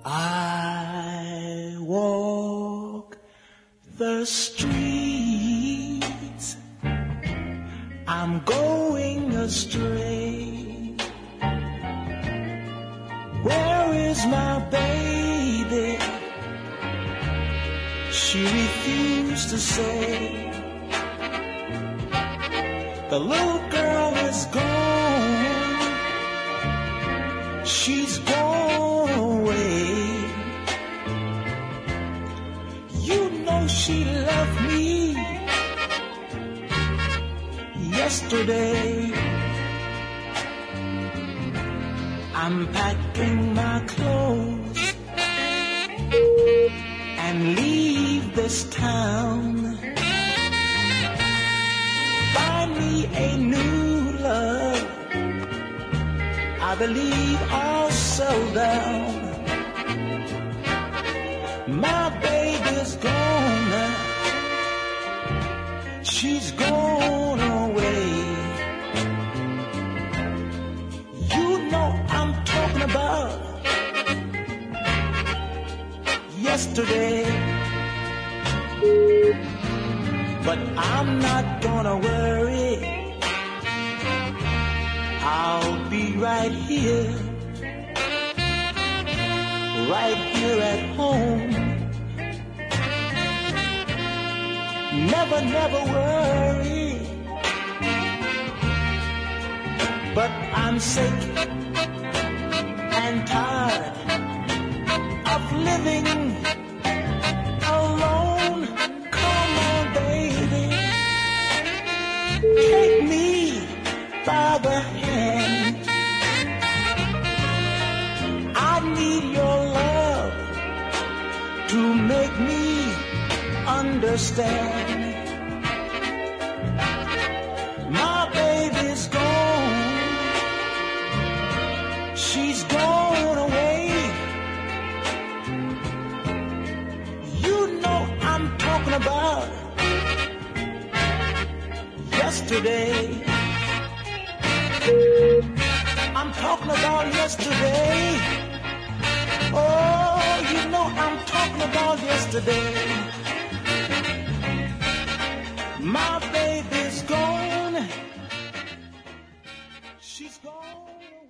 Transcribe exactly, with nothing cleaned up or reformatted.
I walk the streets, I'm going astray. Where is my baby? She refused to say. The little girl is gone, she's gone away. You know she loved me yesterday. I'm packing my clothes and leave this town. Find me a new love, I believe I'll settle down. My baby's gone now, she's gone away. You know I'm talking about yesterday. But I'm not gonna worry, I'll be right here, right here at home. Never, never worry, but I'm sick and tired of living alone. Come on, baby, take me by the hand. I need your love to make me understand. My baby's gone, she's gone away. You know I'm talking about yesterday. I'm talking about yesterday. Oh, you know I'm talking about yesterday. My baby's gone, she's gone.